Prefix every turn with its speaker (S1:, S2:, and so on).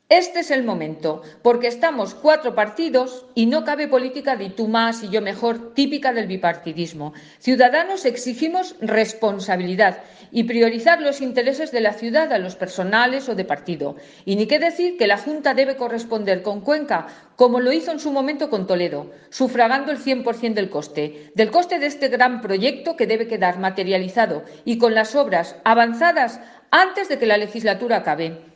S1: Este es el momento, porque estamos cuatro partidos y no cabe política de tú más y yo mejor, típica del bipartidismo. Ciudadanos exigimos responsabilidad y priorizar los intereses de la ciudad a los personales o de partido. Y ni qué decir que la Junta debe corresponder con Cuenca, como lo hizo en su momento con Toledo, sufragando el 100% del coste de este gran proyecto que debe quedar materializado y con las obras avanzadas antes de que la legislatura acabe.